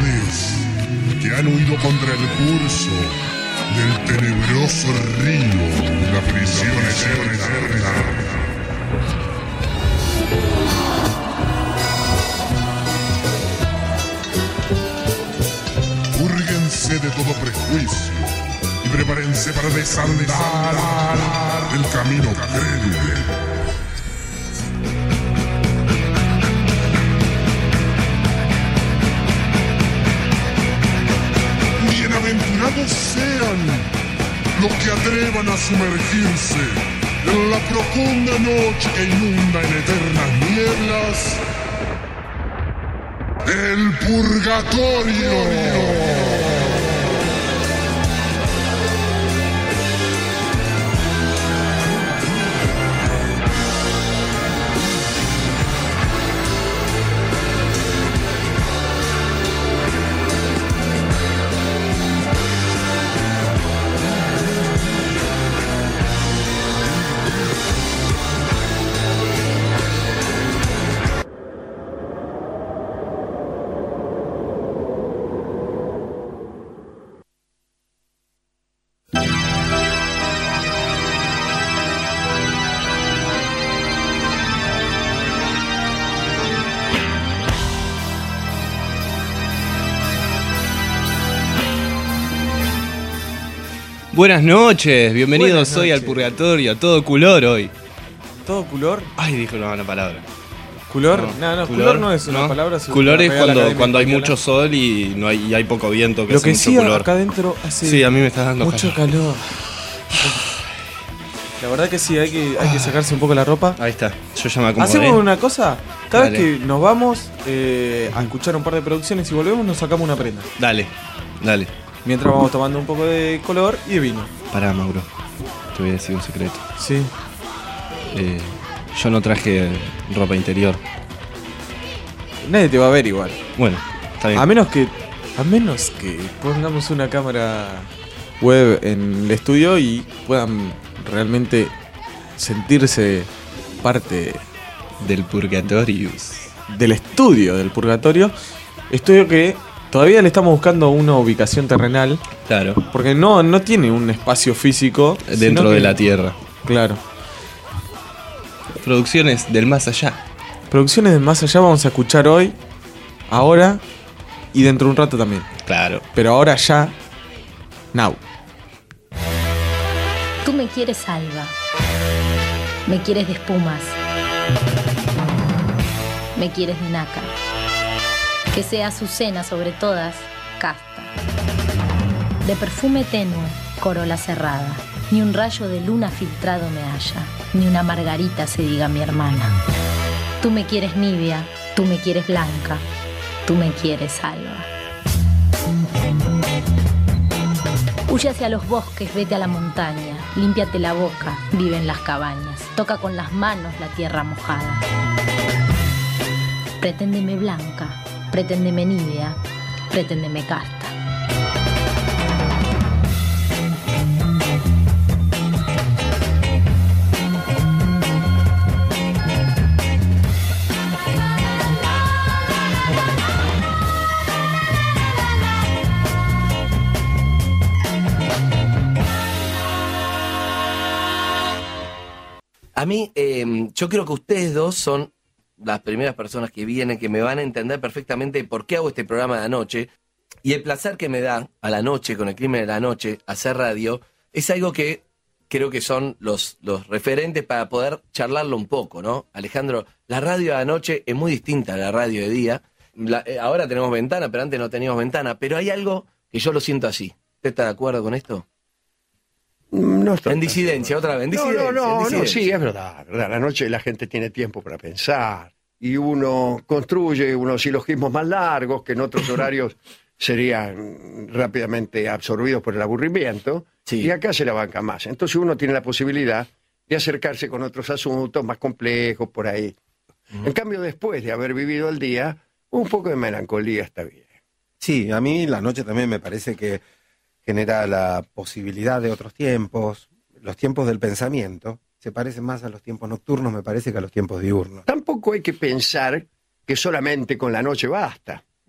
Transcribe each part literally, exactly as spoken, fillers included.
pecadores que han huido contra el curso del tenebroso río de la prisión eterna. Púrguense de todo prejuicio y prepárense para desandar el camino crédule. Bienaventurados sean los que atrevan a sumergirse en la profunda noche que inunda en eternas nieblas el purgatorio. Buenas noches, bienvenidos Buenas hoy noches. al Purgatorio, todo culor hoy. ¿Todo culor? Ay, dije una buena palabra. ¿Culor? No, No, no, culor, no es una ¿no? palabra. según Culor la es Real cuando, Academia cuando hay Española. mucho sol y no hay, y hay poco viento, que Lo hace que mucho sí, color. acá adentro hace Sí, a mí me está dando mucho calor. calor. La verdad que sí, hay que, hay que sacarse un poco la ropa. Ahí está, yo ya me acomodé. Hacemos una cosa, cada Dale. vez que nos vamos eh, a escuchar un par de producciones y volvemos nos sacamos una prenda. Dale, dale. Mientras vamos tomando un poco de color y de vino. Pará, Mauro, te voy a decir un secreto. Sí. Eh, yo no traje ropa interior. Nadie te va a ver igual. Bueno, está bien. A menos que a menos que pongamos una cámara web en el estudio y puedan realmente sentirse parte Del Purgatorio. del estudio del Purgatorio. Estudio que todavía le estamos buscando una ubicación terrenal Claro, porque no, no tiene un espacio físico dentro sino de que- la tierra. Claro. Producciones del más allá. Producciones de Más Allá vamos a escuchar hoy, ahora y dentro de un rato también. Claro. Pero ahora ya, now. Tú me quieres alba, me quieres de espumas, me quieres de nácar, que sea azucena sobre todas, casta, de perfume tenue, corola cerrada, ni un rayo de luna filtrado me haya, ni una margarita se diga mi hermana. Tú me quieres nibia, tú me quieres blanca, tú me quieres alba. Huye hacia los bosques, vete a la montaña, límpiate la boca, vive en las cabañas, toca con las manos la tierra mojada. Preténdeme blanca, preténdeme nibia, preténdeme casta. A mí, eh, yo creo que ustedes dos son las primeras personas que vienen, que me van a entender perfectamente por qué hago este programa de anoche. Y el placer que me da a la noche, con el crimen de la noche, hacer radio, es algo que creo que son los, los referentes para poder charlarlo un poco, ¿no? Alejandro, la radio de anoche es muy distinta a la radio de día. La- eh, ahora tenemos ventana, pero antes no teníamos ventana. Pero hay algo que yo lo siento así. ¿Usted está de acuerdo con esto? No estoy En tan disidencia, seguro. otra vez, en No, disidencia. no, en no, no, disidencia. sí, es verdad, verdad. La noche la gente tiene tiempo para pensar y uno construye unos silogismos más largos que en otros horarios serían rápidamente absorbidos por el aburrimiento, Sí. y acá se la banca más. Entonces uno tiene la posibilidad de acercarse con otros asuntos más complejos por ahí. En cambio, después de haber vivido el día, un poco de melancolía está bien. Sí, a mí la noche también me parece que genera la posibilidad de otros tiempos. Los tiempos del pensamiento se parecen más a los tiempos nocturnos, me parece, que a los tiempos diurnos. Tampoco hay que pensar que solamente con la noche basta.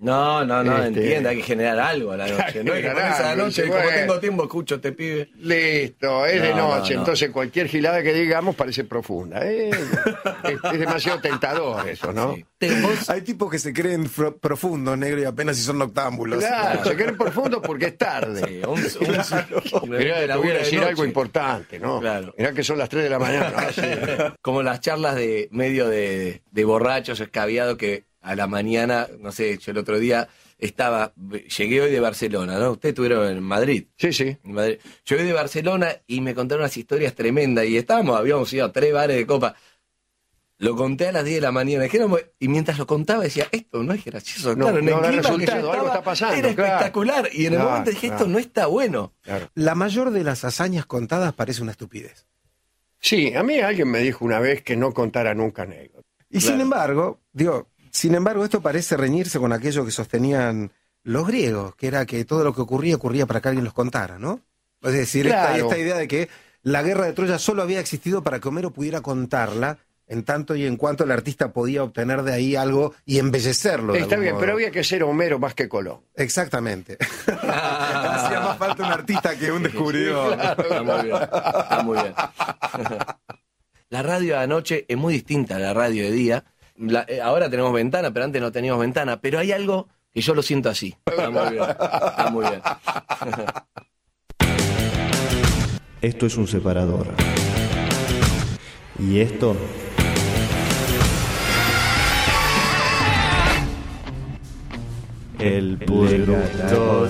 No, no, no, Este- entienda, hay que generar algo a la noche. No hay que Generar ponerse a la algo, noche, dice, como bueno. tengo tiempo, escucho, te pibe. Listo, es de No, no, noche, no. entonces cualquier gilada que digamos parece profunda. ¿eh? es, es demasiado tentador eso, ¿no? Sí. Te- vos- Hay tipos que se creen fro- profundos, negro, y apenas si son noctámbulos. Claro, se creen profundo porque es tarde. Sí, un, un, Mirá, te voy a decir algo importante, ¿no? Claro. Mirá que son las tres de la mañana. Ah, sí. Como las charlas de medio de, de borrachos escabiados que a la mañana, no sé, yo el otro día estaba, llegué hoy de Barcelona, ¿no? Ustedes estuvieron en Madrid. Sí, sí. En Madrid. Llegué de Barcelona y me contaron unas historias tremendas y estábamos, habíamos ido a tres bares de copa. Lo conté a las diez de la mañana, dijéramos, y mientras lo contaba decía, esto no es gracioso, No, claro, en no el da clima que yo resultado, algo estaba, está pasando, era claro. espectacular, y en el Claro, momento dije, esto claro. no está bueno. Claro. La mayor de las hazañas contadas parece una estupidez. Sí, a mí alguien me dijo una vez que no contara nunca anécdotas. Y Claro. sin embargo, digo, sin embargo, esto parece reñirse con aquello que sostenían los griegos, que era que todo lo que ocurría ocurría para que alguien los contara, ¿no? Es decir, esta, Claro. esta idea de que la guerra de Troya solo había existido para que Homero pudiera contarla, en tanto y en cuanto el artista podía obtener de ahí algo y embellecerlo. de Está algún bien, modo. pero había que ser Homero más que Colón. Exactamente. Hacía más falta un artista que un descubridor. Está muy bien, está muy bien. La radio de anoche es muy distinta a la radio de día. La- eh, ahora tenemos ventana, pero antes no teníamos ventana. Pero hay algo que yo lo siento así. Está muy bien, está muy bien. Esto es un separador. Y esto el purgatorio.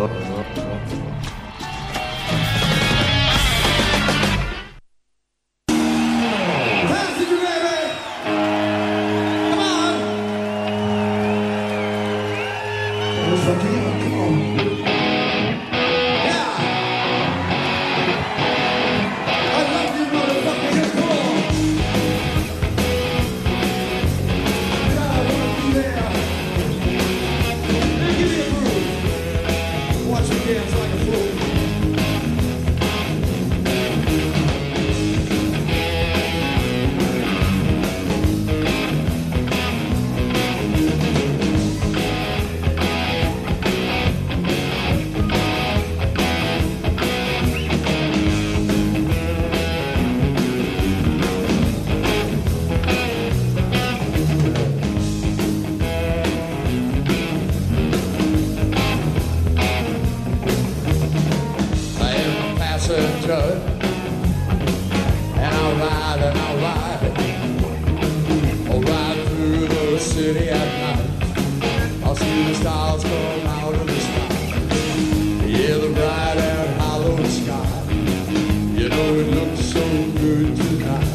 I am a passenger, and I'll ride and I'll ride, I'll ride through the city at night. I'll see the stars come out of the sky, yeah, the bright and hollow sky. You know it looks so good tonight.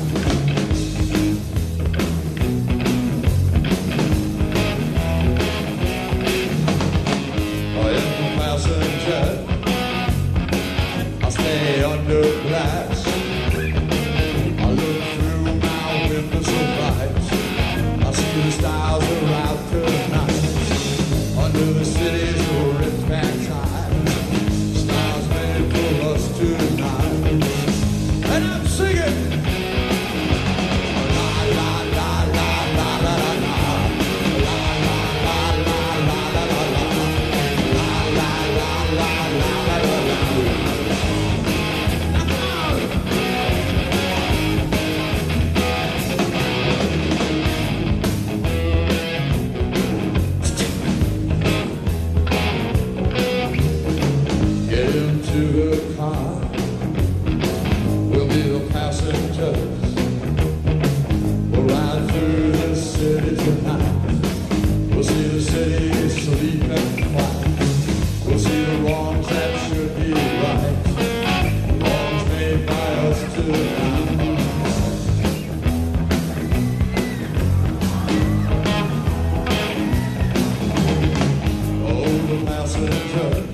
I am a passenger. I stay under glass. I look through my window so bright. I see the stars are out tonight. Under the city's red back side. Stars made for us tonight. And I'm singing. La la la la la la la la. La la la la la la la la. La la la la la la la la. Get into the car. We'll be the passengers. We'll ride through the city tonight. We'll see the city sleep and quiet. We'll see the wrongs that should be right. Wrongs made by us tonight. Oh, the passenger.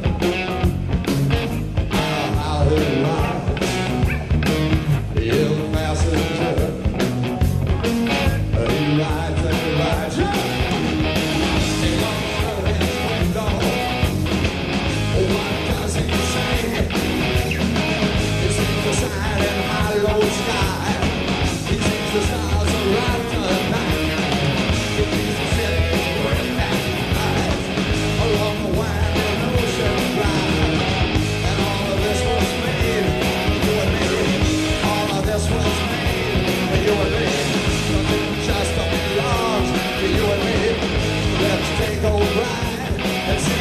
How they ride. Yeah, the passenger. He rides and he rides. He looks through his window. Oh, what does he say? He sees the sad and hollow sky. He sees the stars are out tonight. He sees the city red and bright.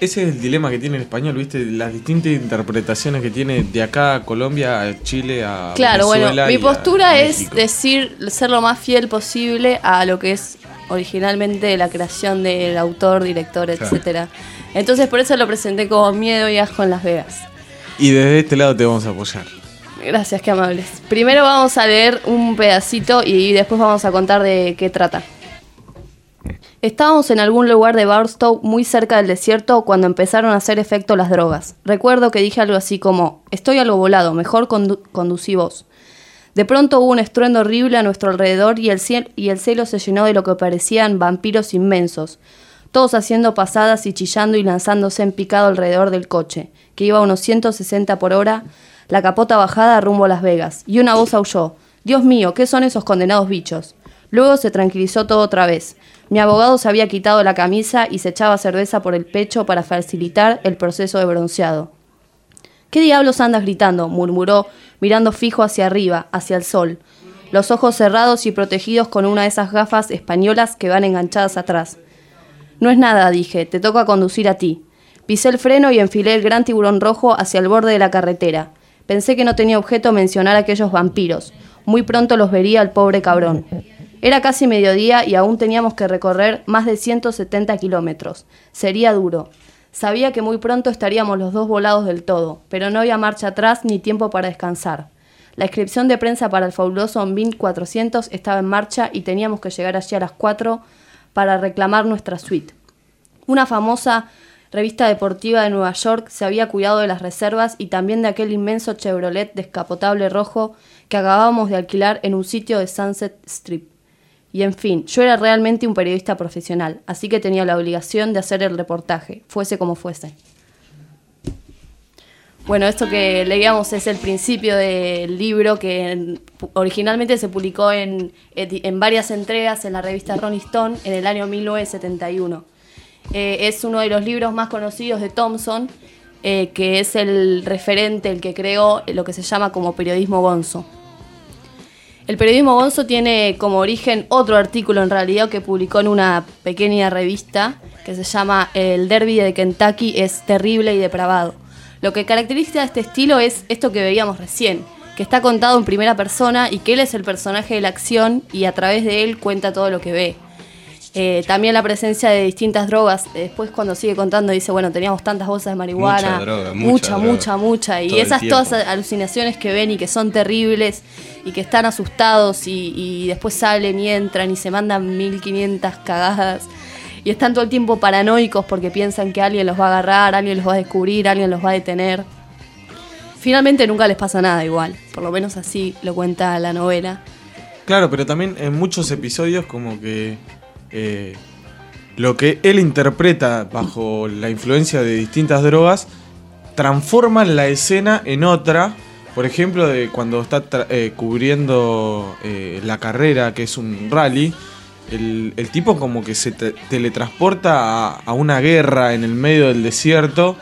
ese es el dilema que tiene el español, ¿viste? Las distintas interpretaciones que tiene de acá a Colombia, a Chile, a Claro, Venezuela. bueno, mi y a postura es México. decir, ser lo más fiel posible a lo que es originalmente la creación del autor, director, Claro. etcétera. Entonces por eso lo presenté como Miedo y Asco en Las Vegas. Y desde este lado te vamos a apoyar. Gracias, qué amables. Primero vamos a leer un pedacito y después vamos a contar de qué trata. Estábamos en algún lugar de Barstow, muy cerca del desierto, cuando empezaron a hacer efecto las drogas. Recuerdo que dije algo así como, estoy algo volado, mejor condu- conducí vos. De pronto hubo un estruendo horrible a nuestro alrededor y el, ciel- y el cielo se llenó de lo que parecían vampiros inmensos, todos haciendo pasadas y chillando y lanzándose en picado alrededor del coche, que iba a unos ciento sesenta por hora, la capota bajada rumbo a Las Vegas, y una voz aulló, Dios mío, ¿qué son esos condenados bichos? Luego se tranquilizó todo otra vez. Mi abogado se había quitado la camisa y se echaba cerveza por el pecho para facilitar el proceso de bronceado. ¿Qué diablos andas gritando?, murmuró, mirando fijo hacia arriba, hacia el sol, los ojos cerrados y protegidos con una de esas gafas españolas que van enganchadas atrás. No es nada, dije, te toca conducir a ti. Pisé el freno y enfilé el gran tiburón rojo hacia el borde de la carretera. Pensé que no tenía objeto mencionar a aquellos vampiros. Muy pronto los vería al pobre cabrón. Era casi mediodía y aún teníamos que recorrer más de ciento setenta kilómetros. Sería duro. Sabía que muy pronto estaríamos los dos volados del todo, pero no había marcha atrás ni tiempo para descansar. La inscripción de prensa para el fabuloso mil cuatrocientos estaba en marcha y teníamos que llegar allí a las cuatro para reclamar nuestra suite. Una famosa revista deportiva de Nueva York se había cuidado de las reservas y también de aquel inmenso Chevrolet descapotable rojo que acabábamos de alquilar en un sitio de Sunset Strip. Y en fin, yo era realmente un periodista profesional, así que tenía la obligación de hacer el reportaje, fuese como fuese. Bueno, esto que leíamos es el principio del libro que originalmente se publicó en, en varias entregas en la revista Rolling Stone en el año mil novecientos setenta y uno. Eh, es uno de los libros más conocidos de Thompson, eh, que es el referente, el que creó lo que se llama como periodismo gonzo. El periodismo gonzo tiene como origen otro artículo en realidad que publicó en una pequeña revista que se llama El Derby de Kentucky es terrible y depravado. Lo que caracteriza a este estilo es esto que veíamos recién, que está contado en primera persona y que él es el personaje de la acción y a través de él cuenta todo lo que ve. Eh, también la presencia de distintas drogas. Después cuando sigue contando dice, bueno, teníamos tantas bolsas de marihuana, Mucha droga, mucha mucha, droga. mucha, mucha. Y Todo el esas tiempo. todas alucinaciones que ven y que son terribles y que están asustados y, y después salen y entran y se mandan mil quinientas cagadas. Y están todo el tiempo paranoicos porque piensan que alguien los va a agarrar, alguien los va a descubrir, alguien los va a detener. Finalmente nunca les pasa nada igual, por lo menos así lo cuenta la novela. Claro, pero también en muchos episodios como que eh, lo que él interpreta bajo la influencia de distintas drogas transforma la escena en otra. Por ejemplo, de cuando está tra- eh, cubriendo eh, la carrera, que es un rally, el, el tipo como que se te- teletransporta a, a una guerra en el medio del desierto,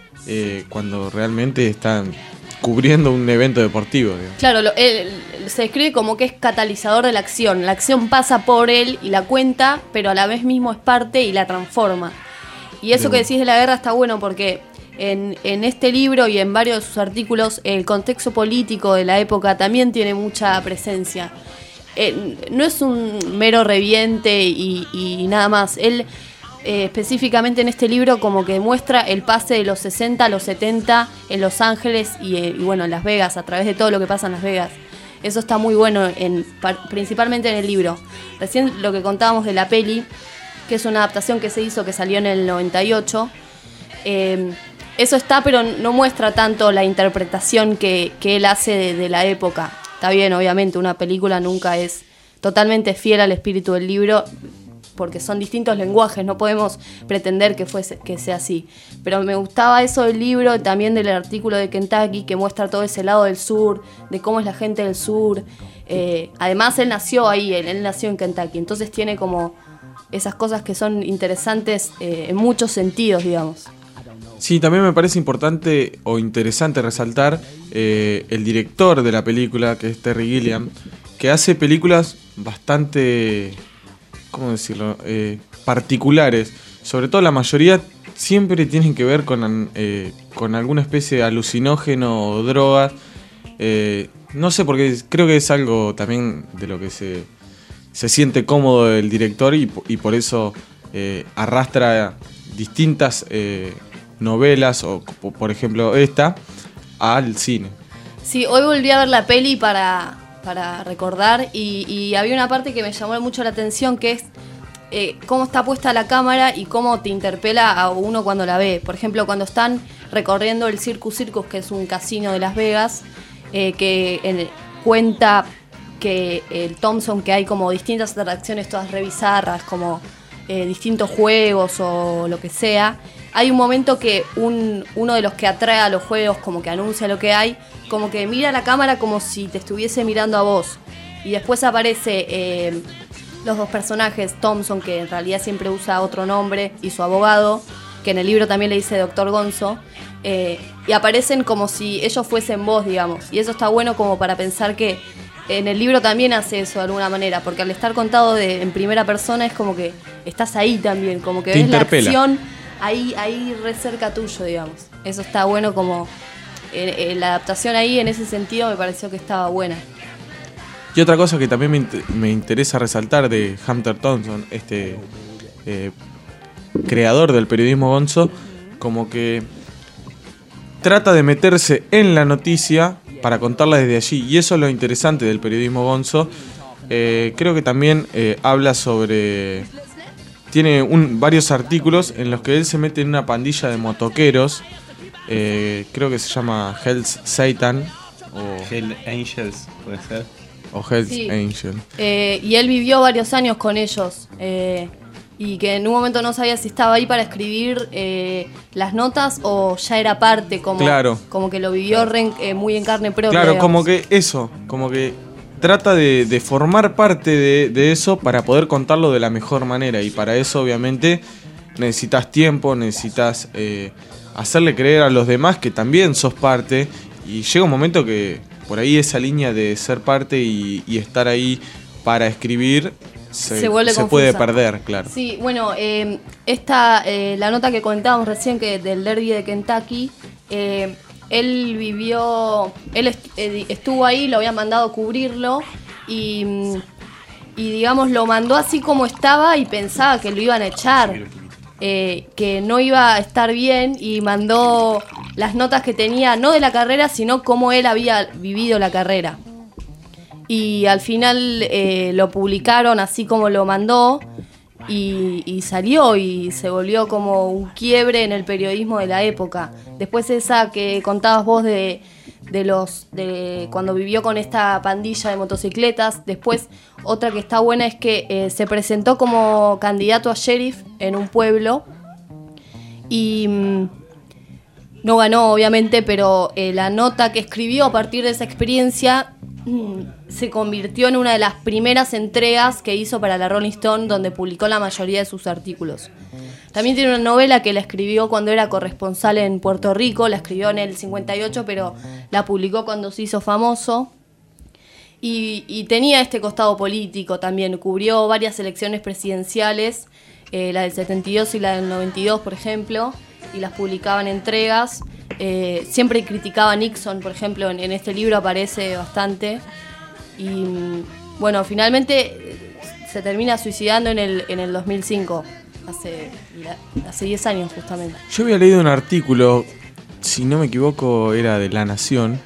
eh, cuando realmente están cubriendo un evento deportivo, digamos. Claro, lo- él- se describe como que es catalizador de la acción. La acción pasa por él y la cuenta, pero a la vez mismo es parte y la transforma. Y eso De que una. decís de la guerra está bueno porque en, en este libro y en varios de sus artículos el contexto político de la época también tiene mucha presencia. Eh, no es un mero reviente y, y nada más. Él eh, específicamente en este libro como que muestra el pase de los sesenta a los setenta en Los Ángeles y, eh, y bueno, en Las Vegas, a través de todo lo que pasa en Las Vegas. Eso está muy bueno, en, par- principalmente en el libro. Recién lo que contábamos de la peli, que es una adaptación que se hizo, que salió en el noventa y ocho. Eh, eso está, pero no muestra tanto la interpretación que, que él hace de, de la época. Está bien, obviamente, una película nunca es totalmente fiel al espíritu del libro, porque son distintos lenguajes, no podemos pretender que, fuese, que sea así. Pero me gustaba eso del libro, también del artículo de Kentucky, que muestra todo ese lado del sur, de cómo es la gente del sur. Eh, además, él nació ahí, él, él nació en Kentucky, entonces tiene como esas cosas que son interesantes eh, en muchos sentidos, digamos. Sí, también me parece importante o interesante resaltar eh, el director de la película, que es Terry Gilliam, que hace películas bastante, ¿cómo decirlo?, eh, particulares. Sobre todo la mayoría siempre tienen que ver con, eh, con alguna especie de alucinógeno o drogas. Eh, no sé, porque creo que es algo también de lo que se, se siente cómodo el director y, y por eso eh, arrastra distintas eh, novelas, o por ejemplo esta, al cine. Sí, hoy volví a ver la peli para, para recordar y, y había una parte que me llamó mucho la atención, que es eh, cómo está puesta la cámara y cómo te interpela a uno cuando la ve. Por ejemplo, cuando están recorriendo el Circus Circus, que es un casino de Las Vegas, eh, que en, cuenta que el Thompson, que hay como distintas atracciones todas re bizarras, como eh, distintos juegos o lo que sea. Hay un momento que un, uno de los que atrae a los juegos, como que anuncia lo que hay, como que mira la cámara como si te estuviese mirando a vos. Y después aparece eh, los dos personajes, Thompson, que en realidad siempre usa otro nombre, y su abogado, que en el libro también le dice doctor Gonzo, eh, y aparecen como si ellos fuesen vos, digamos. Y eso está bueno como para pensar que en el libro también hace eso de alguna manera, porque al estar contado de, en primera persona es como que estás ahí también, como que te ves interpela. La acción ahí, ahí re cerca tuyo, digamos. Eso está bueno como... Eh, eh, la adaptación ahí en ese sentido me pareció que estaba buena. Y otra cosa que también me, int- me interesa resaltar de Hunter Thompson, este eh, creador del periodismo gonzo, como que trata de meterse en la noticia para contarla desde allí. Y eso es lo interesante del periodismo gonzo. Eh, creo que también eh, habla sobre... Tiene un, varios artículos en los que él se mete en una pandilla de motoqueros. Eh, creo que se llama Hell's Satan. O Hell Angels, puede ser. O Hell's Sí. Angel. Eh, y él vivió varios años con ellos. Eh, y que en un momento no sabía si estaba ahí para escribir eh, las notas o ya era parte, como, Claro. como que lo vivió re, eh, muy en carne propia. Claro, digamos. como que eso, como que trata de, de formar parte de, de eso para poder contarlo de la mejor manera. Y para eso, obviamente, necesitas tiempo, necesitas eh, hacerle creer a los demás que también sos parte. Y llega un momento que por ahí esa línea de ser parte y, y estar ahí para escribir se, Se vuelve se puede confusa. perder, claro. Sí, bueno, eh, esta, eh, la nota que comentábamos recién que del Derby de Kentucky, eh, él vivió, él est- eh, estuvo ahí, lo habían mandado a cubrirlo y, mm, y digamos lo mandó así como estaba y pensaba que lo iban a echar, eh, que no iba a estar bien y mandó las notas que tenía, no de la carrera, sino cómo él había vivido la carrera. Y al final eh, lo publicaron así como lo mandó y, y salió y se volvió como un quiebre en el periodismo de la época. Después esa que contabas vos de, de los de cuando vivió con esta pandilla de motocicletas. Después otra que está buena es que eh, se presentó como candidato a sheriff en un pueblo y mm, no ganó obviamente, pero eh, la nota que escribió a partir de esa experiencia se convirtió en una de las primeras entregas que hizo para la Rolling Stone, donde publicó la mayoría de sus artículos. También tiene una novela que la escribió cuando era corresponsal en Puerto Rico, la escribió en el cincuenta y ocho, pero la publicó cuando se hizo famoso. Y, y tenía este costado político también, cubrió varias elecciones presidenciales, eh, la del setenta y dos y la del noventa y dos, por ejemplo, y las publicaba en entregas. Eh, siempre criticaba a Nixon, por ejemplo, en, en este libro aparece bastante. Y bueno, finalmente eh, se termina suicidando en el, en el dos mil cinco, hace, hace diez años justamente. Yo había leído un artículo, si no me equivoco, era de La Nación.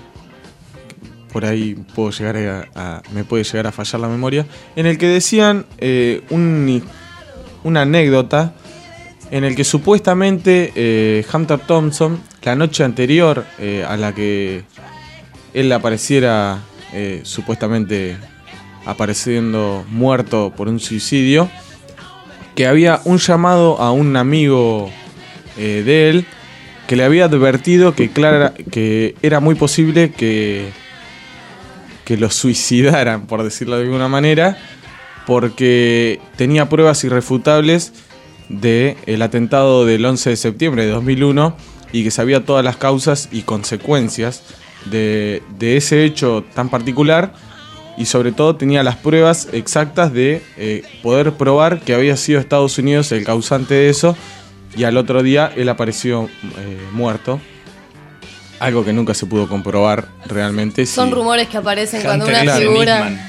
Por ahí puedo llegar a, a- me puede llegar a fallar la memoria. En el que decían eh, un, una anécdota en el que supuestamente eh, Hunter Thompson, la noche anterior eh, a la que él apareciera eh, supuestamente apareciendo muerto por un suicidio, que había un llamado a un amigo eh, de él que le había advertido que, clara, que era muy posible que, que lo suicidaran, por decirlo de alguna manera, porque tenía pruebas irrefutables del atentado del once de septiembre de dos mil uno y que sabía todas las causas y consecuencias de, de ese hecho tan particular, y sobre todo tenía las pruebas exactas de eh, poder probar que había sido Estados Unidos el causante de eso y al otro día él apareció eh, muerto. Algo que nunca se pudo comprobar realmente. Son si... rumores que aparecen cuando Hunter una S. figura... Nisman.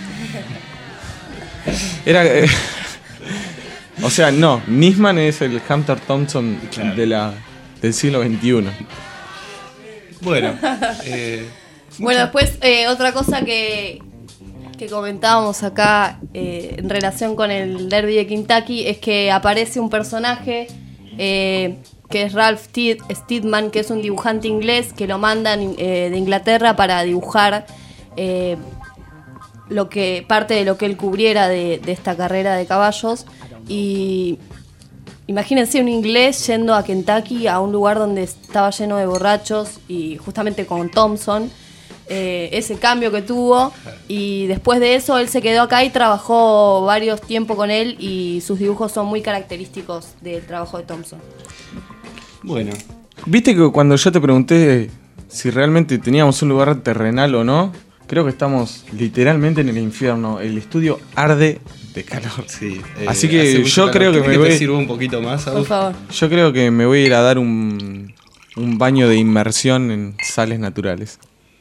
Era... eh, o sea, no, Nisman es el Hunter Thompson Claro. de la, del siglo veintiuno. Bueno, eh, Bueno, después eh, otra cosa que, que comentábamos acá eh, en relación con el Derby de Kentucky es que aparece un personaje eh, que es Ralph Steed- Steedman, que es un dibujante inglés que lo mandan eh, de Inglaterra para dibujar eh, lo que parte de lo que él cubriera de, de esta carrera de caballos. Y imagínense un inglés yendo a Kentucky, a un lugar donde estaba lleno de borrachos y justamente con Thompson. Eh, ese cambio que tuvo, y después de eso él se quedó acá y trabajó varios tiempos con él, y sus dibujos son muy característicos del trabajo de Thompson. bueno. Viste que cuando yo te pregunté si realmente teníamos un lugar terrenal o no, creo que estamos literalmente en el infierno. El estudio arde de calor. Sí, eh, Así hace que mucho yo calor. creo que ¿Querés me que voy. te sirva un poquito más, Por Agus? favor. Yo creo que me voy a ir a dar un, un baño de inmersión en sales naturales.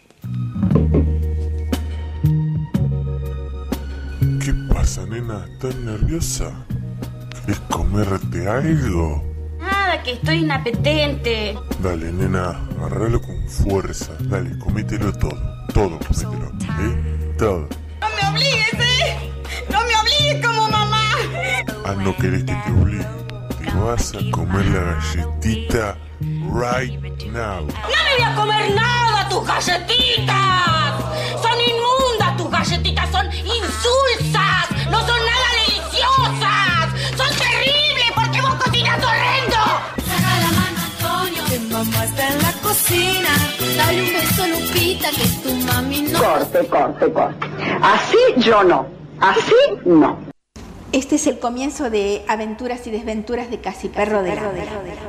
¿Qué pasa, nena? ¿Estás nerviosa? ¿Querés comerte algo? Nada, que estoy inapetente. Dale, nena, agarralo con fuerza. Dale, comételo todo. Todo comételo. ¿Eh? Todo. No me obligues, ¿eh? No me obligues como mamá. Ah, no querés que te obligue. Te vas a comer la galletita right now. No me voy a comer nada, tus galletitas. Son inmundas tus galletitas, son insulsas. No son nada deliciosas. Son terribles porque vos cocinas horrendo. Saca la mano, Antonio, que mamá está en la cocina. Dale un beso, Lupita, que tu mami no... Corte, corte, corte. Así yo no. Así no. Este es el comienzo de Aventuras y Desventuras de Casi Perro de la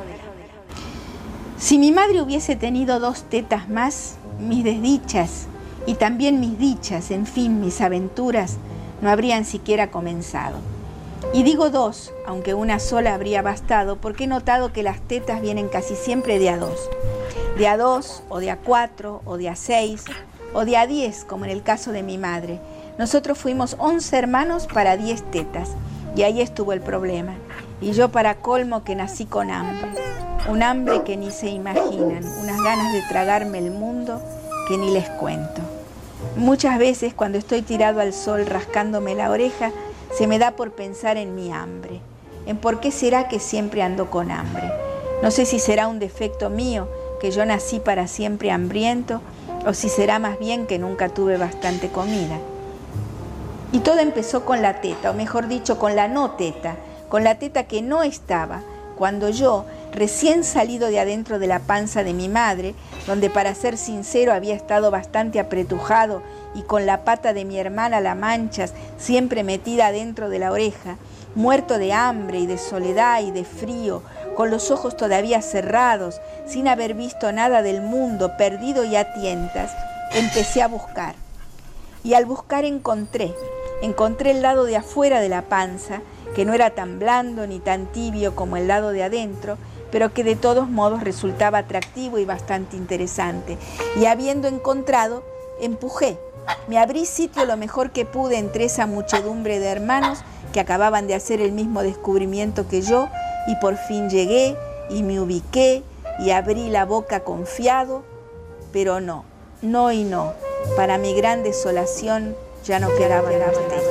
Si mi madre hubiese tenido dos tetas más, mis desdichas y también mis dichas, en fin, mis aventuras, no habrían siquiera comenzado. Y digo dos, aunque una sola habría bastado, porque he notado que las tetas vienen casi siempre de a dos. De a dos, o de a cuatro, o de a seis, o de a diez, como en el caso de mi madre. Nosotros fuimos once hermanos para diez tetas, y ahí estuvo el problema. Y yo para colmo que nací con hambre, un hambre que ni se imaginan, unas ganas de tragarme el mundo que ni les cuento. Muchas veces cuando estoy tirado al sol rascándome la oreja, se me da por pensar en mi hambre, en por qué será que siempre ando con hambre. No sé si será un defecto mío, que yo nací para siempre hambriento, o si será más bien que nunca tuve bastante comida. Y todo empezó con la teta, o mejor dicho, con la no teta, con la teta que no estaba, cuando yo, recién salido de adentro de la panza de mi madre, donde para ser sincero había estado bastante apretujado y con la pata de mi hermana la manchas siempre metida adentro de la oreja, muerto de hambre y de soledad y de frío, con los ojos todavía cerrados, sin haber visto nada del mundo, perdido y a tientas, empecé a buscar. Y al buscar encontré, encontré el lado de afuera de la panza, que no era tan blando ni tan tibio como el lado de adentro, pero que de todos modos resultaba atractivo y bastante interesante. Y habiendo encontrado, empujé. Me abrí sitio lo mejor que pude entre esa muchedumbre de hermanos que acababan de hacer el mismo descubrimiento que yo, y por fin llegué y me ubiqué y abrí la boca confiado, pero no, no y no. Para mi gran desolación ya no quedaban las tetas.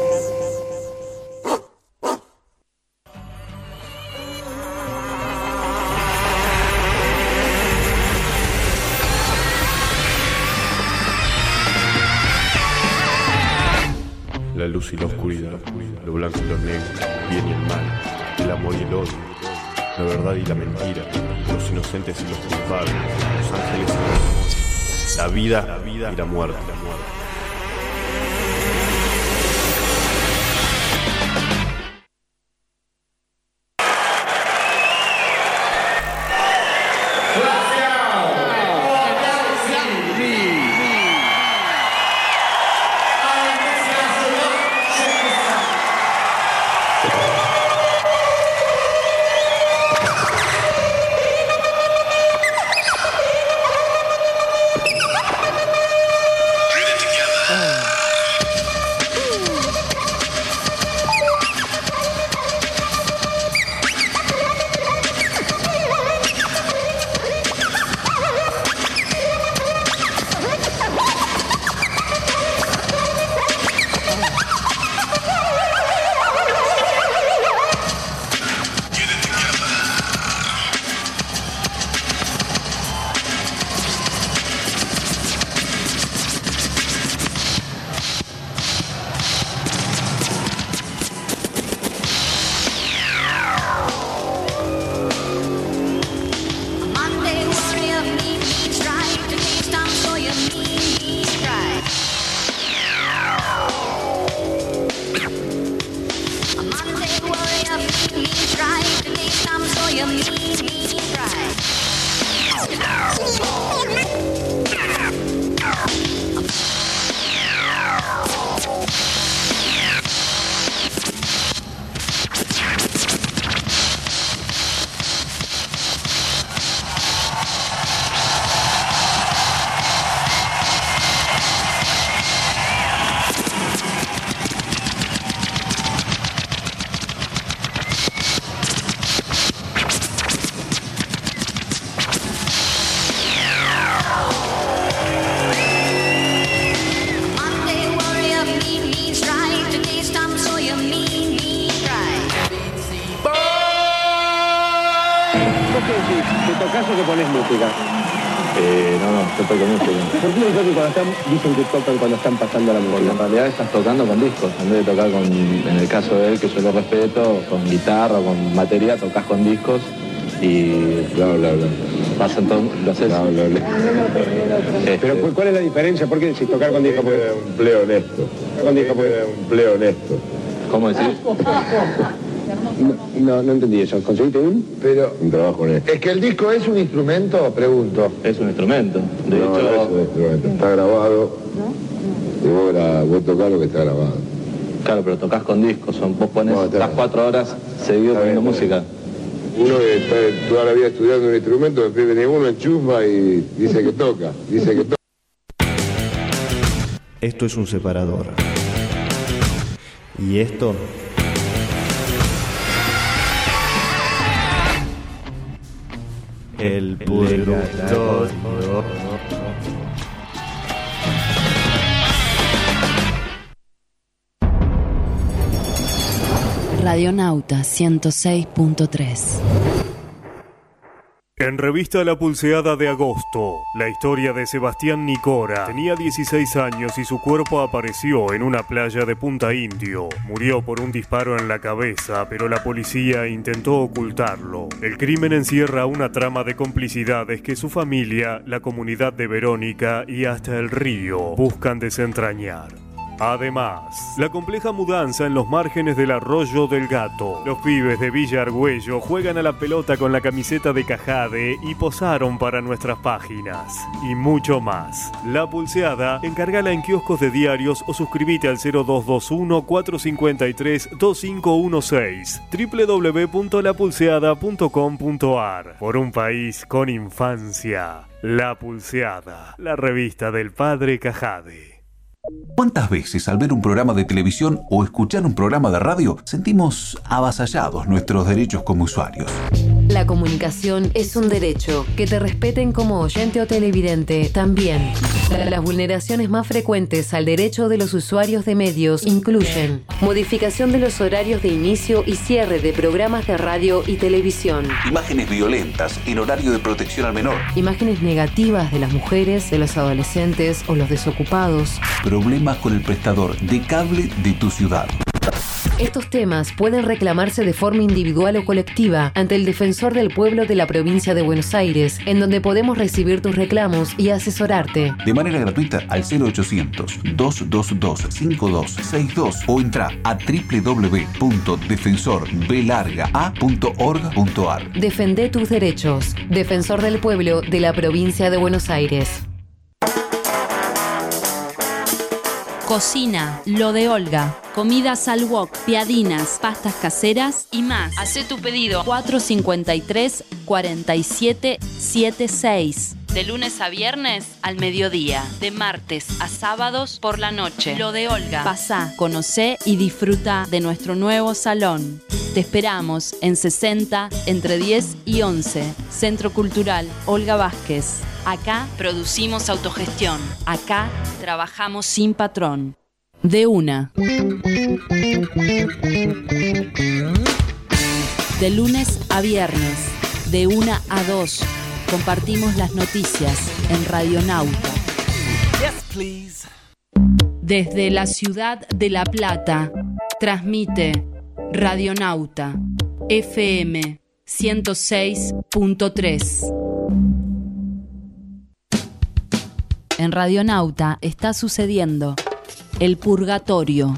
La luz y la oscuridad, lo blanco y lo negro, el bien y el mal, el amor y el odio, la verdad y la mentira, los inocentes y los culpables, los ángeles y los demonios, la vida y la muerte. tocas o que pones música? Eh, no, no, yo toco música. ¿Por qué los que cuando están, dicen que tocan cuando están pasando la música? Porque en realidad estás tocando con discos, en vez de tocar con, en el caso de él, que yo lo respeto, con guitarra o con batería, tocas con discos y bla, bla, bla. Pasan todo, lo haces. Bla, bla, bla. Este, Pero ¿cuál es la diferencia? ¿Por qué decís tocar con discos? Es un empleo honesto. Con discos Es un empleo honesto. ¿Cómo decís? No, no, no entendí eso. ¿Conseguiste un? Pero un trabajo honesto. ¿Es que el disco es un instrumento? Pregunto. Es un instrumento. De no, hecho, no es un instrumento. Está grabado. Y vos, gra- vos tocás lo que está grabado. Claro, pero tocas con discos. Son, vos pones No, está las bien. cuatro horas seguido poniendo música. Uno que está toda la vida estudiando un instrumento, después viene uno, enchufa y dice que toca. Dice que toca. Esto es un separador. Y esto... El purgatorio. Radionauta ciento seis punto tres. En revista La Pulseada de agosto, la historia de Sebastián Nicora. Tenía dieciséis años y su cuerpo apareció en una playa de Punta Indio. Murió por un disparo en la cabeza, pero la policía intentó ocultarlo. El crimen encierra una trama de complicidades que su familia, la comunidad de Verónica y hasta el río buscan desentrañar. Además, la compleja mudanza en los márgenes del Arroyo del Gato. Los pibes de Villa Argüello juegan a la pelota con la camiseta de Cajade y posaron para nuestras páginas. Y mucho más. La Pulseada, encárgala en kioscos de diarios o suscríbete al cero dos dos uno, cuatro cinco tres, dos cinco uno seis. doble u doble u doble u punto la pulseada punto com punto a r. Por un país con infancia. La Pulseada, la revista del padre Cajade. ¿Cuántas veces al ver un programa de televisión o escuchar un programa de radio sentimos avasallados nuestros derechos como usuarios? La comunicación es un derecho. Que te respeten como oyente o televidente también. Las vulneraciones más frecuentes al derecho de los usuarios de medios incluyen modificación de los horarios de inicio y cierre de programas de radio y televisión, Imágenes violentas en horario de protección al menor. imágenes negativas de las mujeres, de los adolescentes o los desocupados, Problemas con el prestador de cable de tu ciudad. Estos temas pueden reclamarse de forma individual o colectiva ante el Defensor del Pueblo de la Provincia de Buenos Aires, en donde podemos recibir tus reclamos y asesorarte. De manera gratuita al cero ochocientos, dos dos dos, cinco dos seis dos o entra a doble u doble u doble u punto defensor b larga a punto org punto a r. Defende tus derechos. Defensor del Pueblo de la Provincia de Buenos Aires. Cocina, lo de Olga. Comidas al wok, piadinas, pastas caseras y más. Hacé tu pedido cuatro cinco tres, cuatro siete siete seis. De lunes a viernes al mediodía. De martes a sábados por la noche. Lo de Olga. Pasá, conocé y disfruta de nuestro nuevo salón. Te esperamos en sesenta, entre diez y once. Centro Cultural Olga Vázquez. Acá producimos autogestión. Acá trabajamos sin patrón. De una. De lunes a viernes. De una a dos. Compartimos las noticias en Radionauta. Yes, please. Desde la ciudad de La Plata, transmite Radionauta F M ciento seis punto tres. En Radionauta está sucediendo El Purgatorio.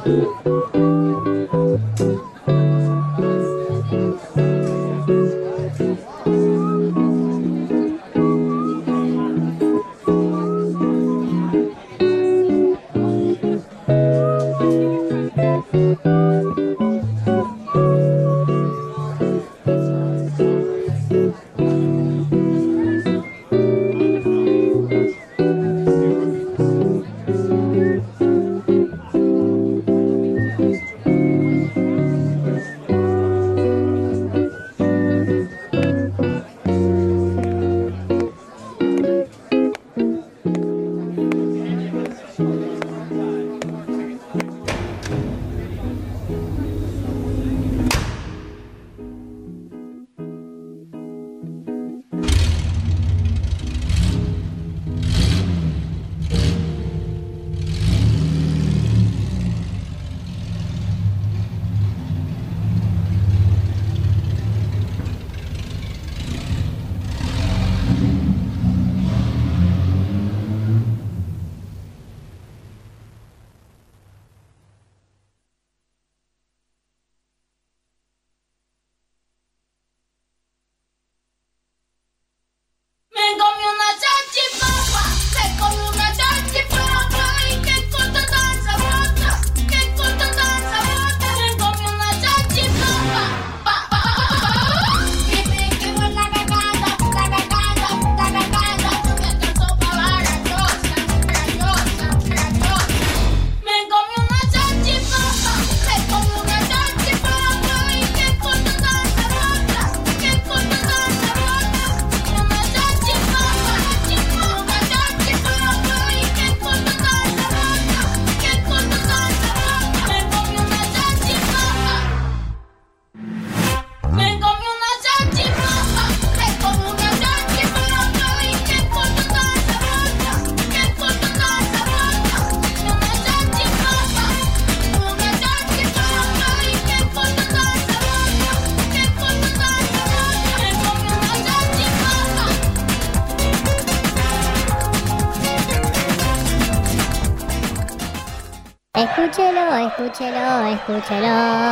Escúchelo, escúchelo, escúchelo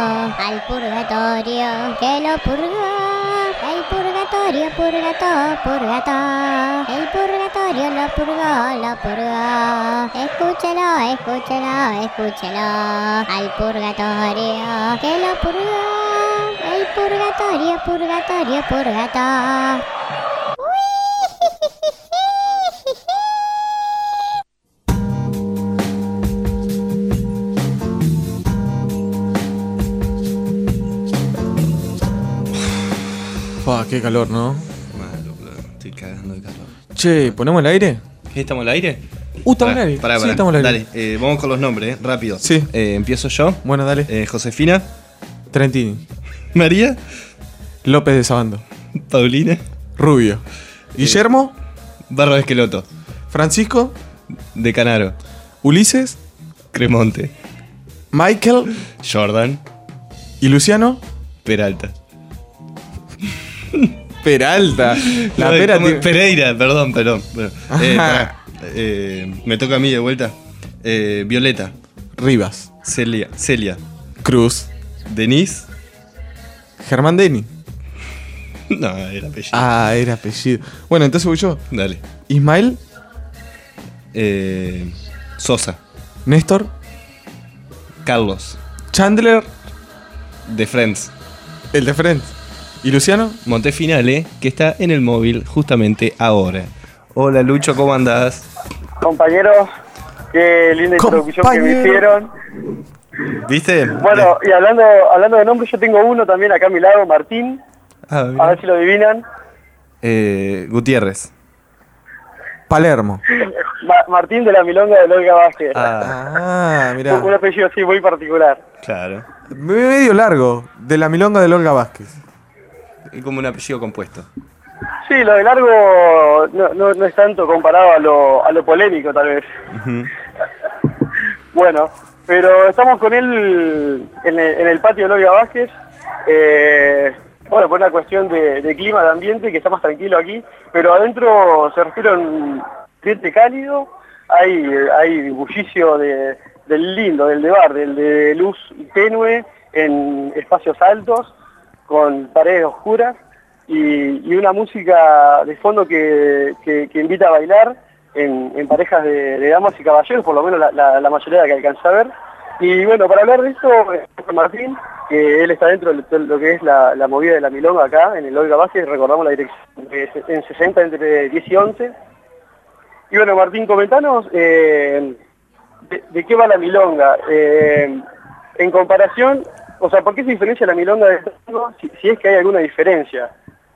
al purgatorio que lo purgó. El purgatorio, purgato, purgato. El purgatorio lo purgó, lo purgó. Escúchelo, escúchelo, escúchelo al purgatorio que lo purgó. El purgatorio, purgatorio, purgato. Fua, qué calor, ¿no? Malo, boludo. Estoy cagando de calor. Che, ¿ponemos el aire? ¿Qué, ¿Estamos al aire? Uh, estamos al aire. Pará, Sí, pará. estamos al aire. Dale, eh, vamos con los nombres, eh, rápido. Sí. Eh, empiezo yo. Bueno, dale. Eh, Josefina. Trentini. María. López de Sabando. Paulina. Rubio. Guillermo. Barro de Esqueloto. Francisco. De Canaro. Ulises. Cremonte. Michael. Jordan. ¿Y Luciano? Peralta. Peralta. La No, pera como- tiene- Pereira, perdón, perdón. Bueno, eh, Ajá. pará. Eh, me toca a mí de vuelta. Eh, Violeta. Rivas. Celia. Celia. Cruz. Denise. Germán Deni. No, era apellido. Ah, era apellido. Bueno, entonces voy yo. Dale. Ismael. Eh, Sosa. Néstor. Carlos. Chandler. De Friends. El de Friends. ¿Y Luciano? Montefinale, que está en el móvil justamente ahora. Hola Lucho, ¿cómo andás? Compañeros, qué linda introducción que me hicieron. ¿Viste? Bueno, y hablando hablando de nombres, yo tengo uno también acá a mi lado, Martín. Ah, A ver si lo adivinan. eh, Gutiérrez. Palermo. Ma- Martín de la Milonga de Olga Vázquez. Ah, mirá. Un apellido así muy particular. Claro. Medio largo. De la Milonga de Olga Vázquez. Y como un apellido compuesto. Sí, lo de largo no, no, no es tanto comparado a lo, a lo polémico, tal vez. Ujú. Bueno, pero estamos con él en el, en el patio de Olga Vázquez. Eh, bueno, por una cuestión de, de clima, de ambiente, que está más tranquilo aquí. Pero adentro se respira un ambiente cálido. Hay, hay bullicio de, del lindo, del de bar, del de luz tenue en espacios altos, con paredes oscuras y, y una música de fondo que, que, que invita a bailar en, en parejas de, de damas y caballeros, por lo menos la, la, la mayoría que alcancé a ver. Y bueno, para hablar de esto, eh, Martín, que él está dentro de lo que es la, la movida de la milonga acá, en el Olga Vázquez, recordamos la dirección eh, en sesenta entre diez y once. Y bueno, Martín, comentanos eh, de, de qué va la milonga. Eh, en comparación, o sea, ¿por qué se diferencia la milonga de tango, si, si es que hay alguna diferencia?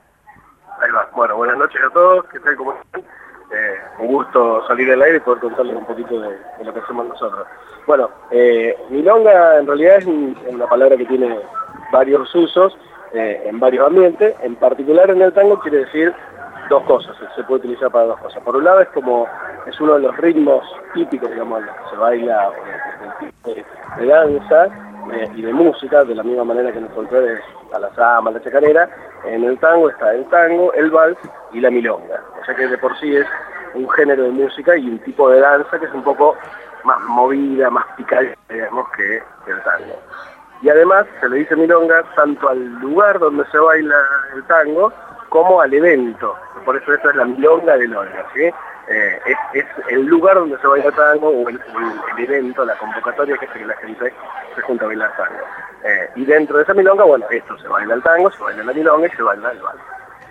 Ahí va. Bueno, buenas noches a todos, ¿qué tal? ¿Cómo están? Eh, un gusto salir al aire y poder contarles un poquito de, de lo que hacemos nosotros. Bueno, eh, milonga en realidad es un, una palabra que tiene varios usos eh, en varios ambientes. En particular en el tango quiere decir dos cosas, se puede utilizar para dos cosas. Por un lado es como, es uno de los ritmos típicos, digamos, en los que se baila eh, de, de danza eh, y de música, de la misma manera que en el folclore es a la samba, la chacarera. En el tango está el tango, el vals y la milonga. O sea que de por sí es un género de música y un tipo de danza que es un poco más movida, más picante, digamos, que el tango. Y además se le dice milonga tanto al lugar donde se baila el tango como al evento. Por eso esta es la milonga del Olga, ¿sí? Eh, es, es el lugar donde se baila tango o el, el, el evento, la convocatoria que hace que la gente se junta a bailar tango. Eh, y dentro de esa milonga, bueno, esto, se baila el tango, se baila la milonga y se baila el vals.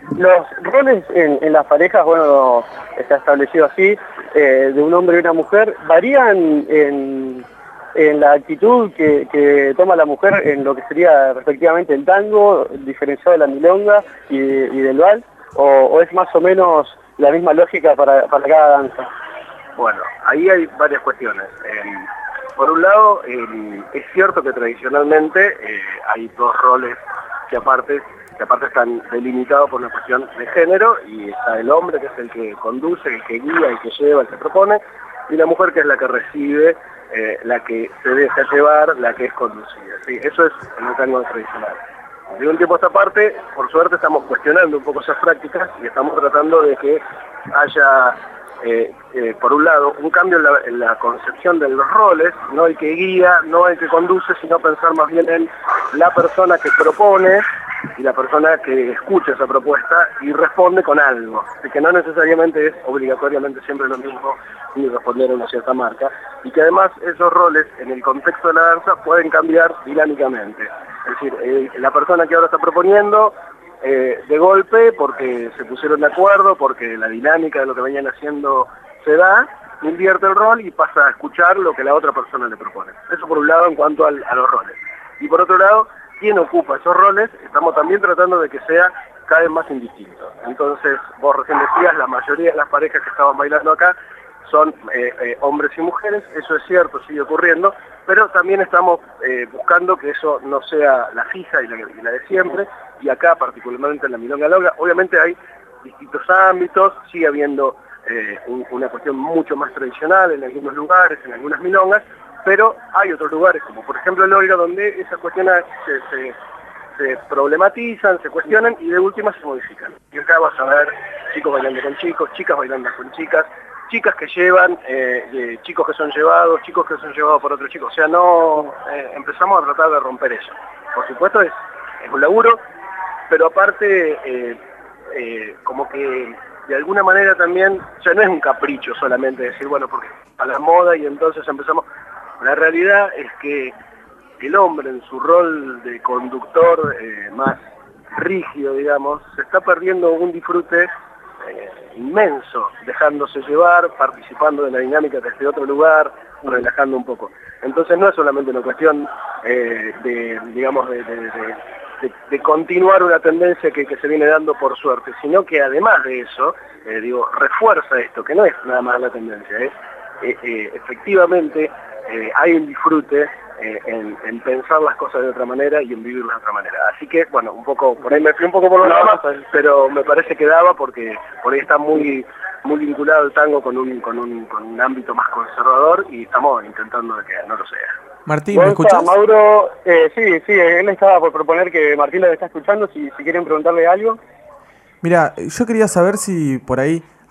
Los roles en, en las parejas, bueno, está establecido así, eh, de un hombre y una mujer, varían en, en la actitud que, que toma la mujer en lo que sería respectivamente el tango, diferenciado de la milonga y, y del vals, o, o es más o menos la misma lógica para, para cada danza. Bueno, ahí hay varias cuestiones. Eh, por un lado, eh, es cierto que tradicionalmente eh, hay dos roles que aparte que aparte están delimitados por una cuestión de género, y está el hombre, que es el que conduce, el que guía, el que lleva, el que propone, y la mujer, que es la que recibe, eh, la que se deja llevar, la que es conducida. ¿Sí? Eso es en el tango tradicional. De un tiempo a esta parte, por suerte, estamos cuestionando un poco esas prácticas y estamos tratando de que haya, eh, eh, por un lado, un cambio en la, en la concepción de los roles, no el que guía, no el que conduce, sino pensar más bien en la persona que propone y la persona que escucha esa propuesta y responde con algo, de que no necesariamente es obligatoriamente siempre lo mismo ni responder a una cierta marca, y que además esos roles en el contexto de la danza pueden cambiar dinámicamente. Es decir, eh, la persona que ahora está proponiendo, eh, de golpe, porque se pusieron de acuerdo, porque la dinámica de lo que venían haciendo se da, invierte el rol y pasa a escuchar lo que la otra persona le propone. Eso por un lado en cuanto al, a los roles. Y por otro lado, quien ocupa esos roles, estamos también tratando de que sea cada vez más indistinto. Entonces, vos recién decías, la mayoría de las parejas que estaban bailando acá son eh, eh, hombres y mujeres, eso es cierto, sigue ocurriendo, pero también estamos eh, buscando que eso no sea la fija y la, y la de siempre, y acá particularmente en la milonga larga, obviamente hay distintos ámbitos, sigue habiendo eh, un, una cuestión mucho más tradicional en algunos lugares, en algunas milongas, pero hay otros lugares, como por ejemplo el Olga, donde esas cuestiones se, se, se problematizan, se cuestionan y de última se modifican. Y acá vas a ver chicos bailando con chicos, chicas bailando con chicas, chicas que llevan, eh, eh, chicos que son llevados, chicos que son llevados por otros chicos. O sea, no eh, empezamos a tratar de romper eso. Por supuesto es, es un laburo, pero aparte eh, eh, como que de alguna manera también, ya no es un capricho solamente decir, bueno, porque a la moda y entonces empezamos. La realidad es que el hombre en su rol de conductor eh, más rígido, digamos, se está perdiendo un disfrute eh, inmenso, dejándose llevar, participando de la dinámica desde otro lugar, relajando un poco. Entonces no es solamente una cuestión eh, de, digamos, de, de, de, de, de continuar una tendencia que, que se viene dando por suerte, sino que además de eso, eh, digo, refuerza esto, que no es nada más la tendencia, es eh, eh, efectivamente eh, hay un disfrute eh, en, en pensar las cosas de otra manera y en vivirlas de otra manera. Así que, bueno, un poco, por ahí me fui un poco por los lados, pero me parece que daba porque por ahí está muy muy vinculado el tango con un, con un, con un ámbito más conservador y estamos intentando de que no lo sea. Martín, ¿me escuchás? Mauro, eh, sí, sí, él estaba por proponer que Martín lo está escuchando, si, si quieren preguntarle algo. Mira, yo quería saber si por ahí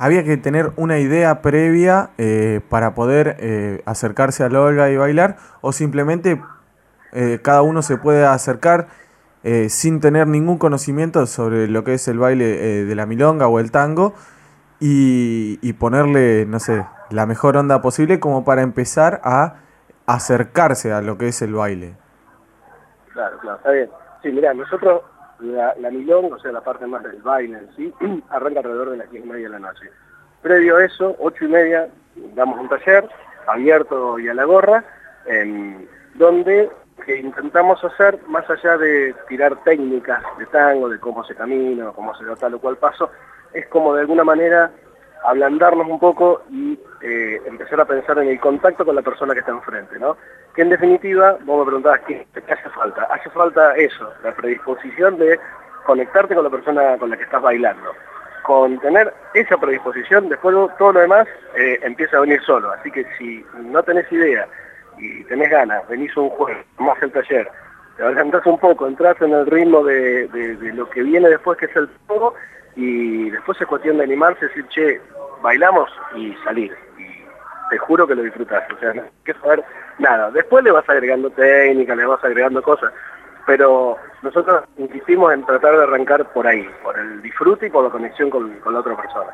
había que tener una idea previa eh, para poder eh, acercarse a la Olga y bailar, o simplemente eh, cada uno se puede acercar eh, sin tener ningún conocimiento sobre lo que es el baile eh, de la milonga o el tango y, y ponerle, no sé, la mejor onda posible como para empezar a acercarse a lo que es el baile. Claro, claro, está bien. Sí, mirá, nosotros, la, la milonga, o sea, la parte más del baile en sí, arranca alrededor de las diez y media de la noche. Previo a eso, ocho y media, damos un taller abierto y a la gorra, en, donde que intentamos hacer, más allá de tirar técnicas de tango, de cómo se camina, cómo se da tal o cual paso, es como de alguna manera ablandarnos un poco y eh, empezar a pensar en el contacto con la persona que está enfrente, ¿no? Que en definitiva, vos me preguntabas, ¿qué, qué hace falta? Hace falta eso, la predisposición de conectarte con la persona con la que estás bailando. Con tener esa predisposición, después todo lo demás eh, empieza a venir solo. Así que si no tenés idea y tenés ganas, venís a un juego, tomás el taller, te adelantás un poco, entras en el ritmo de, de, de lo que viene después, que es el tango, y después es cuestión de animarse, decir, che, bailamos y salir. Y te juro que lo disfrutás. O sea, no hay que saber nada. Después le vas agregando técnica, le vas agregando cosas. Pero nosotros insistimos en tratar de arrancar por ahí, por el disfrute y por la conexión con, con la otra persona.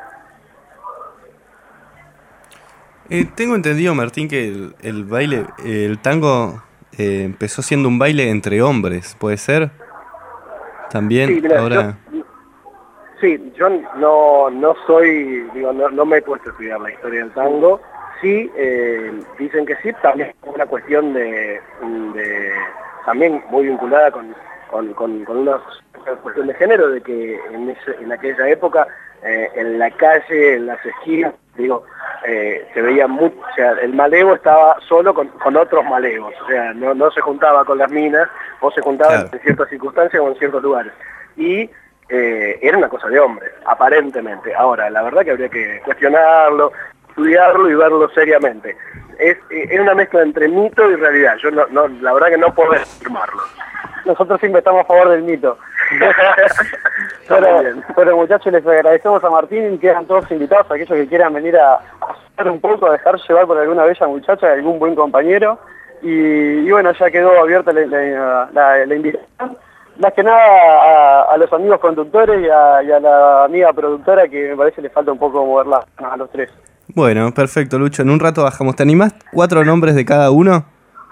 Eh, tengo entendido, Martín, que el, el baile, eh, el tango eh, empezó siendo un baile entre hombres, ¿puede ser? También, sí, mirá, ahora... Yo, sí, yo no, no soy, digo, no, no me he puesto a estudiar la historia del tango. Sí, eh, dicen que sí, también es una cuestión de... de también muy vinculada con, con, con, con una cuestión de género, de que en, ese, en aquella época, eh, en la calle, en las esquinas, digo, eh, se veía mucho, o sea, el malevo estaba solo con, con otros malevos, o sea, no, no se juntaba con las minas, o se juntaba claro. en ciertas circunstancias o en ciertos lugares. Y eh, era una cosa de hombres, aparentemente. Ahora, la verdad que habría que cuestionarlo, estudiarlo y verlo seriamente. Es, es una mezcla entre mito y realidad. Yo no, no, la verdad que no puedo afirmarlo. Nosotros siempre estamos a favor del mito. pero, pero muchachos, les agradecemos a Martín, quedan todos invitados, aquellos que quieran venir a, a hacer un poco, a dejar llevar por alguna bella muchacha, algún buen compañero. Y, y bueno, ya quedó abierta la, la, la, la invitación. Más que nada a, a los amigos conductores y a, y a la amiga productora, que me parece le falta un poco moverla a los tres. Bueno, perfecto, Lucho. En un rato bajamos. ¿Te animás? ¿Cuatro nombres de cada uno?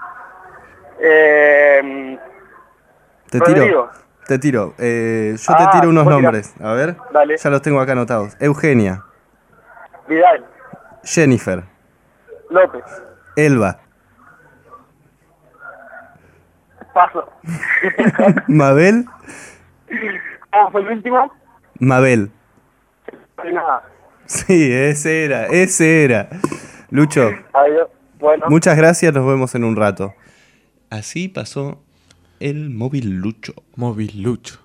Eh, te tiro. Rodrigo. Te tiro. Eh, yo ah, te tiro unos nombres. A ver. Dale. Ya los tengo acá anotados. Eugenia. Vidal. Jennifer. López. Elba. Paso. Mabel. ¿Cómo fue el último? Mabel. No nada. Sí, ese era, ese era. Lucho, Adiós. Bueno. Muchas gracias, nos vemos en un rato. Así pasó el Móvil Lucho. Móvil Lucho.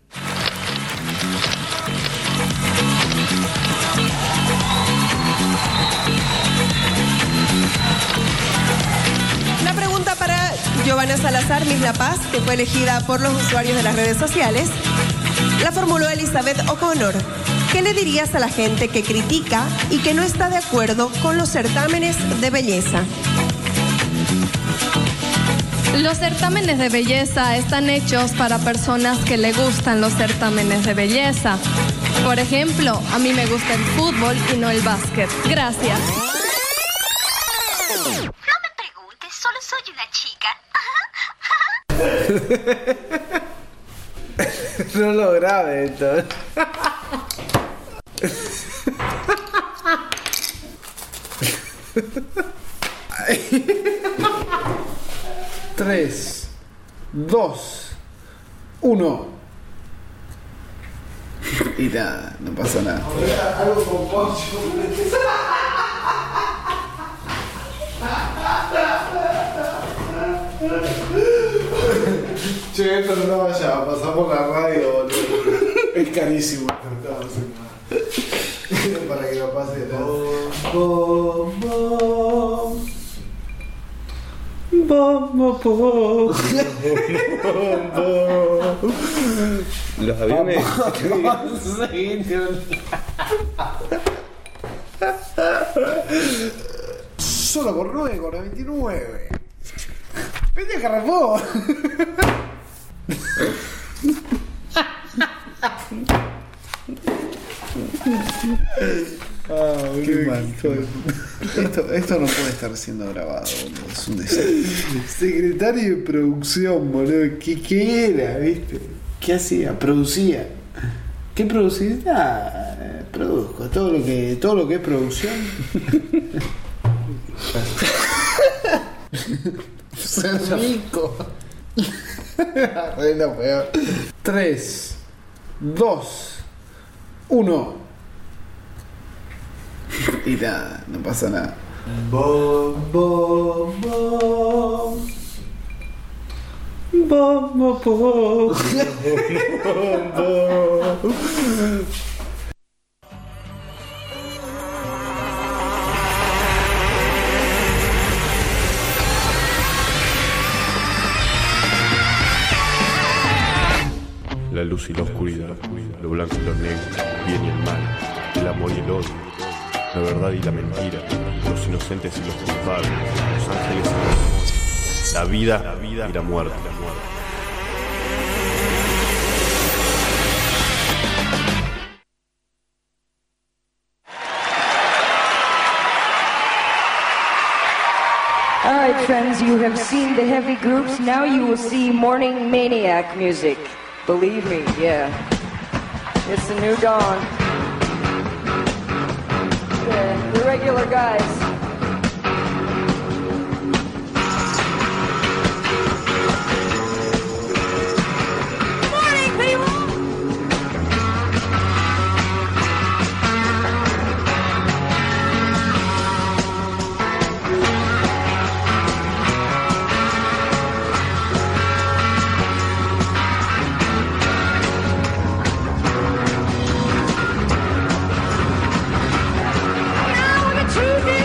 La pregunta para Giovanna Salazar Miss La Paz, que fue elegida por los usuarios de las redes sociales, la formuló Elizabeth O'Connor. ¿Qué le dirías a la gente que critica y que no está de acuerdo con los certámenes de belleza? Los certámenes de belleza están hechos para personas que le gustan los certámenes de belleza. Por ejemplo, a mí me gusta el fútbol y no el básquet. Gracias. No me preguntes, solo soy una chica. No lo grabe esto. Tres, dos, uno. Y nada, no pasa nada. Algo con Poncho. Che, esto no vaya a pasar por la radio, boludo. Es carísimo. Para que lo pase la... Bom, bom. Bom, bom, bom. Los aviones... Solo por nueve con noventa y nueve. Peña Carrafó. Ah, qué mal. Esto, esto no puede estar siendo grabado, boludo. Es un desastre. Secretario de producción, boludo. ¿Qué, qué era, viste? ¿Qué hacía? Producía. ¿Qué producía? Ah, produzco. Todo lo que, todo lo que es producción. Ser rico. Bueno, peor. tres, dos, uno. Y nada, no pasa nada. Bom, bom, bom. Bom, bom, bom. Bom, bom. La luz y la oscuridad, lo blanco y lo negro, el bien y el mal, el amor y el odio, la verdad y la mentira, los inocentes y los culpables, los ángeles y los demonios, la vida, la vida y la muerte. La muerte. All right, friends, you have seen the heavy groups. Now you will see Morning Maniac music. Believe me, yeah. It's the new dawn. The, the regular guys. Morning, people! Truth is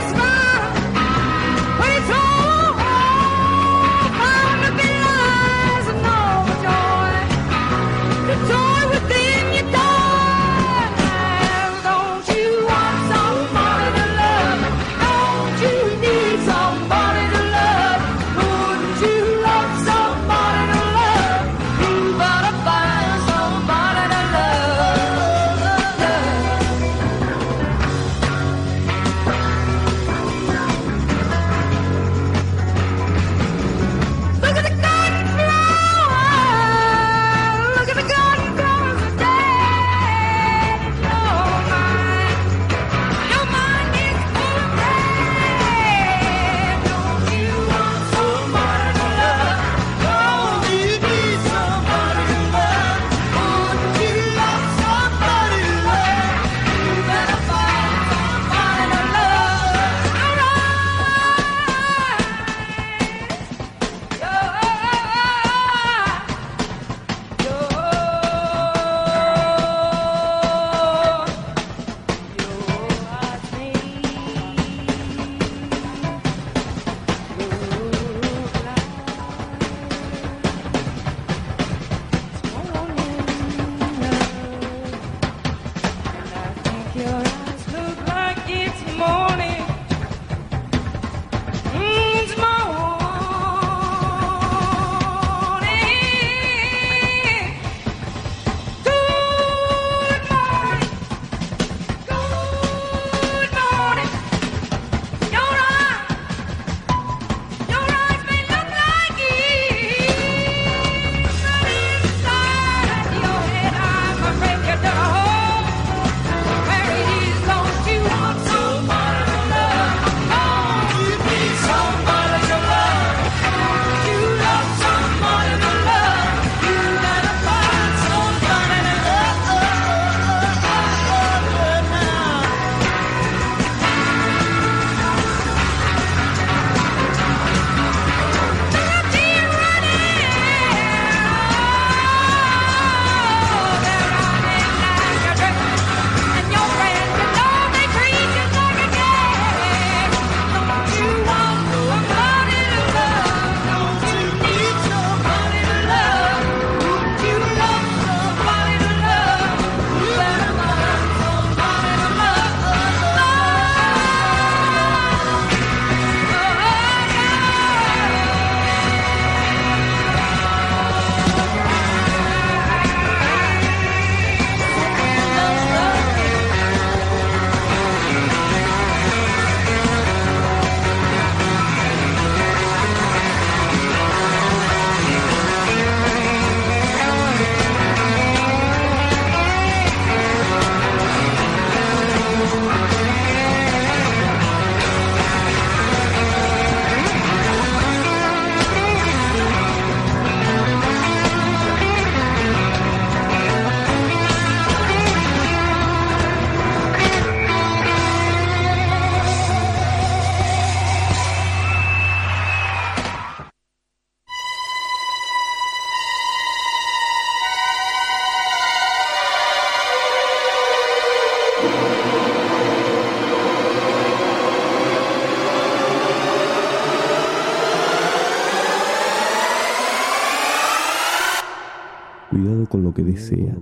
Cuidado con lo que desea.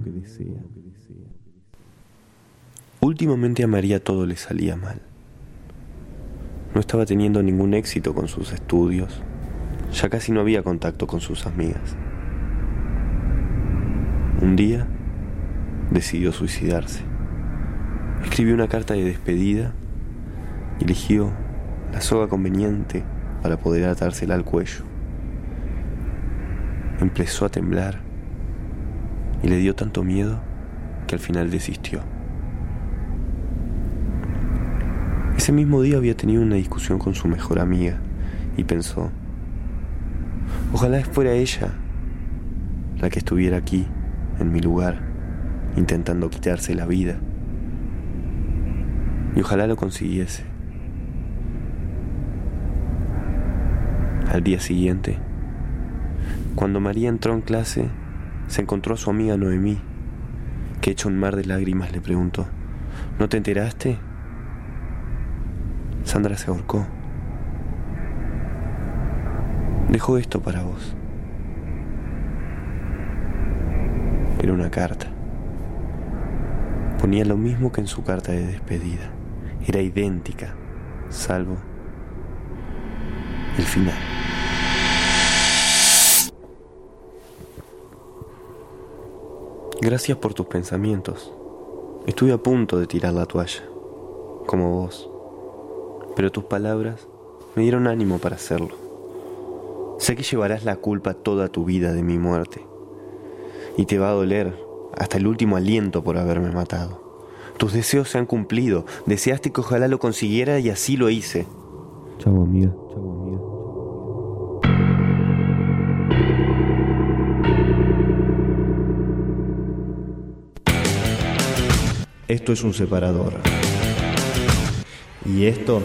Últimamente a María todo le salía mal. No estaba teniendo ningún éxito con sus estudios. Ya casi no había contacto con sus amigas. Un día decidió suicidarse. Escribió una carta de despedida y eligió la soga conveniente para poder atársela al cuello. Empezó a temblar y le dio tanto miedo que al final desistió. Ese mismo día había tenido una discusión con su mejor amiga y pensó, ojalá fuera ella la que estuviera aquí, en mi lugar, intentando quitarse la vida. Y ojalá lo consiguiese. Al día siguiente, cuando María entró en clase, se encontró a su amiga Noemí, que hecho un mar de lágrimas le preguntó, ¿no te enteraste? Sandra se ahorcó. Dejó esto para vos. Era una carta. Ponía lo mismo que en su carta de despedida. Era idéntica, salvo el final. Gracias por tus pensamientos. Estuve a punto de tirar la toalla, como vos. Pero tus palabras me dieron ánimo para hacerlo. Sé que llevarás la culpa toda tu vida de mi muerte. Y te va a doler hasta el último aliento por haberme matado. Tus deseos se han cumplido. Deseaste que ojalá lo consiguiera y así lo hice. Chau, amiga. Chau, amiga. Esto es un separador. Y esto...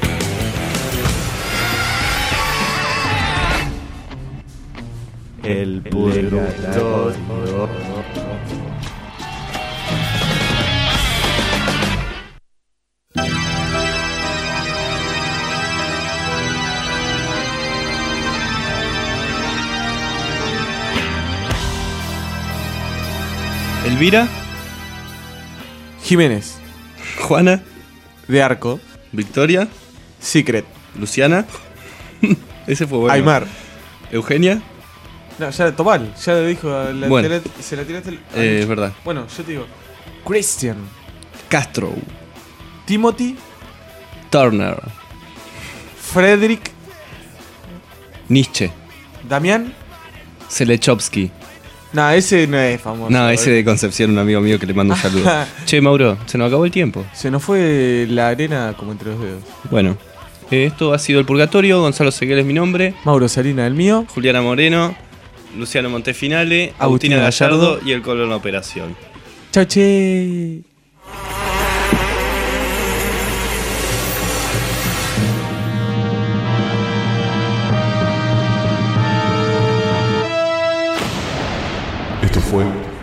El purgatorio. Elvira. Jiménez. Juana. De Arco. Victoria. Secret. Luciana. Ese fue bueno. Aymar. Eugenia. No, ya Tobal, ya le dijo. La, Bueno. te la- se la tiraste. al- Eh, es verdad. Bueno, yo te digo. Christian. Castro. Timothy. Turner. Frederick. Nietzsche. Damián. Selechowski. No, ese no es famoso. No, ese de Concepción, un amigo mío que le mando un saludo. Che, Mauro, se nos acabó el tiempo. Se nos fue la arena como entre los dedos. Bueno, eh, esto ha sido El Purgatorio. Gonzalo Seguel es mi nombre. Mauro Salina el mío. Juliana Moreno. Luciano Montefinale. Agustina Agustina Gallardo. Gallardo. Y el Colón Operación. Chau, che. Esto fue